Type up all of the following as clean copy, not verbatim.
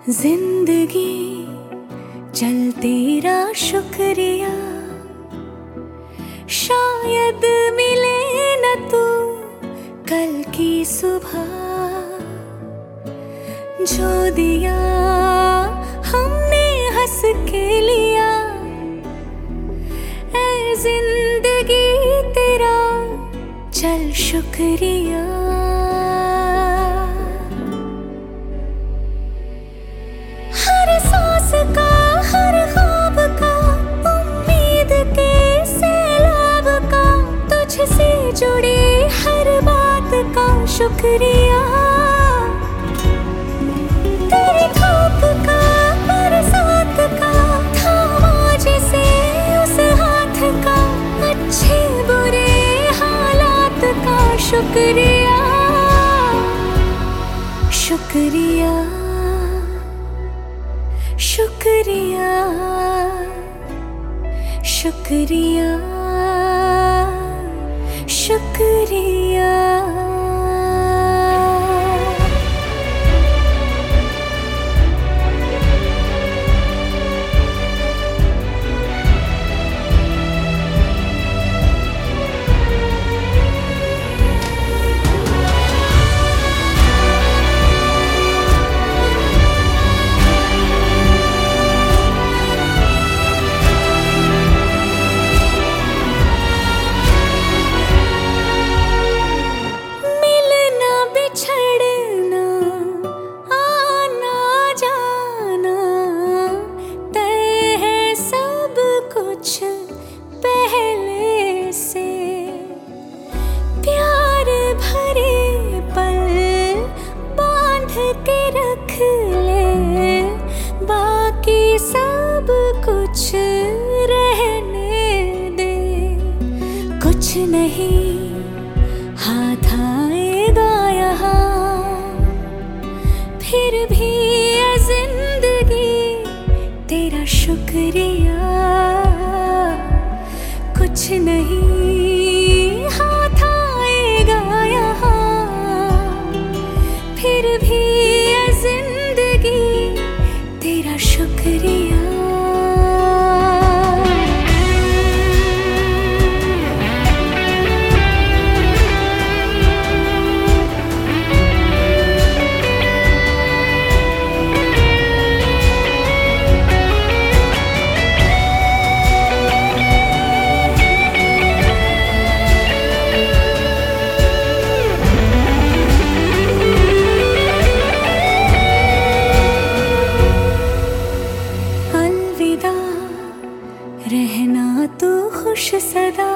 जिंदगी चल तेरा शुक्रिया, शायद मिले न तू कल की सुबह। जो दिया हमने हंस के लिया, ऐ जिंदगी तेरा चल शुक्रिया। हर सांस का, हर ख्वाब का, उम्मीद के सैलाब का, तुझसे जुड़ी हर बात का शुक्रिया। तेरी धूप का, बरसात का, थामा जिसे उस हाथ का, अच्छे बुरे हालात का शुक्रिया। शुक्रिया शुक्रिया शुक्रिया शुक्रिया। के रख ले बाकी सब कुछ रहने दे। कुछ नहीं हाथ आएगा यहाँ, फिर भी ये जिंदगी तेरा शुक्रिया। कुछ नहीं हाथ आएगा यहाँ, फिर भी जिंदगी तेरा शुक्रिया। रहना तू खुश सदा,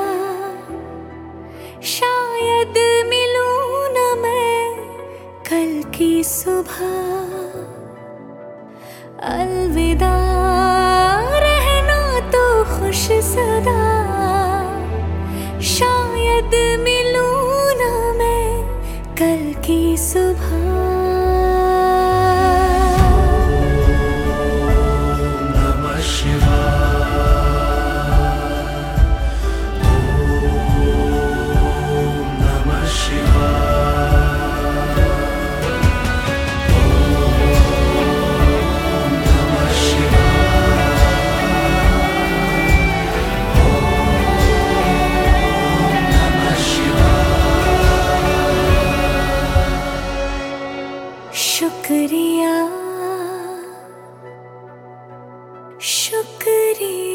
शायद मिलूं न मैं कल की सुबह। अलविदा रहना तू खुश सदा, शायद मिलूं न मैं कल की सुबह। शुक्रिया शुक्रिया।